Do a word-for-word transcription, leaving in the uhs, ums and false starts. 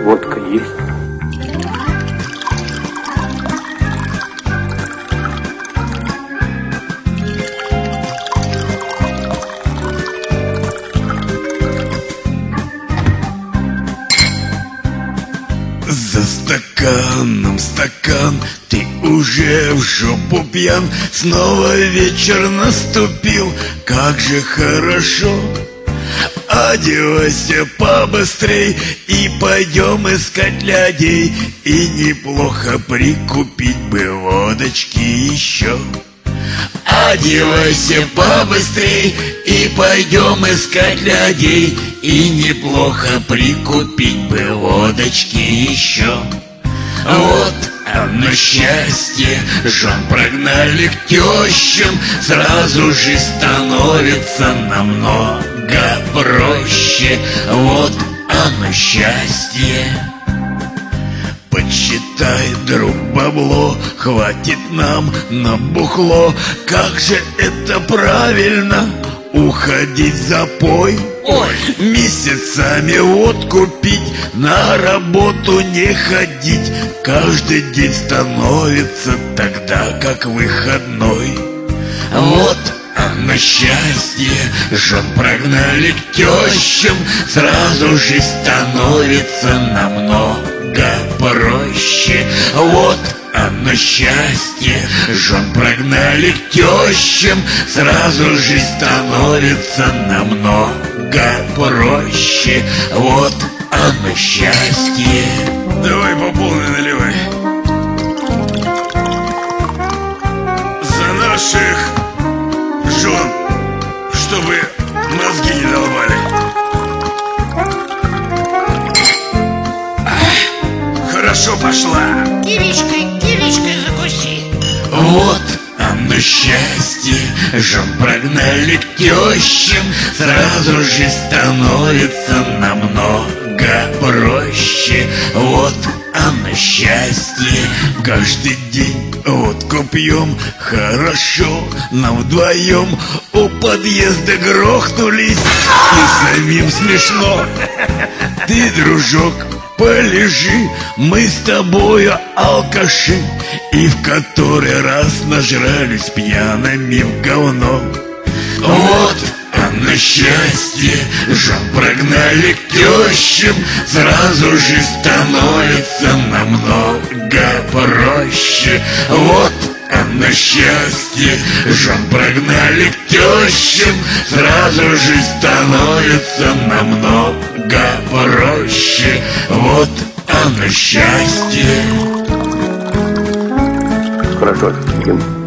водка есть? За стаканом стакан, ты уже в жопу пьян. Снова вечер наступил, как же хорошо. Одевайся побыстрей и пойдем искать людей. И неплохо прикупить бы водочки еще. Одевайся побыстрей и пойдем искать людей. И неплохо прикупить бы водочки еще. Вот оно счастье, жен прогнали к тещам. Сразу же становится намного проще. Вот оно счастье. Подсчитай, друг, бабло, хватит нам на бухло. Как же это правильно, уходить в запой. Ой, месяцами водку пить, на работу не ходить. Каждый день становится тогда как выходной. Вот оно счастье, жен прогнали к тещам. Сразу же становится намного проще. Вот оно счастье, жен прогнали к тещам. Сразу же становится намного проще. Вот оно счастье. Давай по полной наливай. За наших жен, чтобы мозги не долбали. Ах, хорошо пошла. Киричкой, киричкой закуси. Вот оно счастье, жен прогнали к тещам. Сразу же становится намного проще. Вот оно счастье. Каждый день водку пьем, хорошо нам вдвоем. У подъезда грохнулись, и самим смешно. Ты, дружок, полежи, мы с тобою алкаши. И в который раз нажрались пьяными в говно. Вот оно счастье, жен прогнали к тещам. Сразу же становится намного проще. Вот оно счастье, жен прогнали к тещам. Сразу же становится намного проще. Вот оно счастье. Хорошо, Ким.